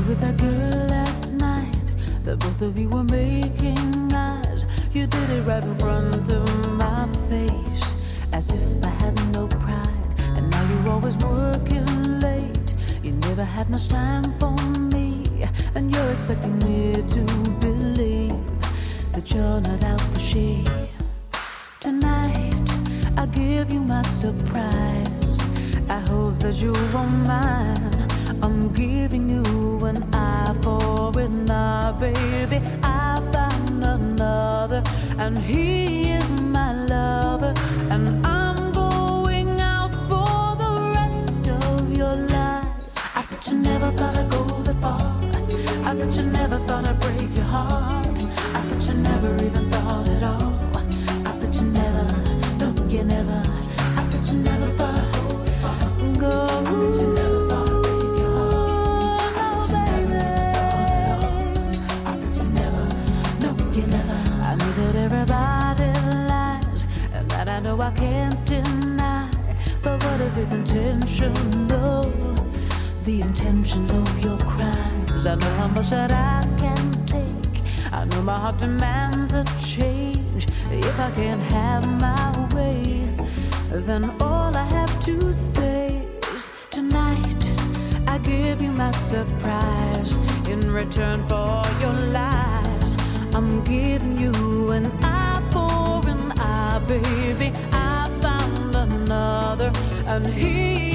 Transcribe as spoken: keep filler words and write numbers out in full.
with that girl last night. The both of you were making eyes. You did it right in front of my face, as if I had no pride. And now you're always working late. You never had much time for me, and you're expecting me to believe that you're not out for she. Tonight I give you my surprise. I hope that you won't mind. I'm giving you an eye for an eye, baby. I found another, and he is my lover, and I'm going out for the rest of your life. I bet you never thought I'd go that far. I bet you never thought I'd break your heart. I bet you never even thought at all. I bet you never, no, you never. I bet you never thought go. I bet you never thought I'd break your heart. I bet you never even thought at all. I bet you never, no, you never. I know that everybody lies, and that I know I can't deny. But what if it's intentional? The intention of your crimes. I know how much that I can take. I know my heart demands a change. If I can't have my way, then all I have to say is tonight I give you my surprise. In return for your lies, I'm giving you an eye for an eye, baby. I found another, and he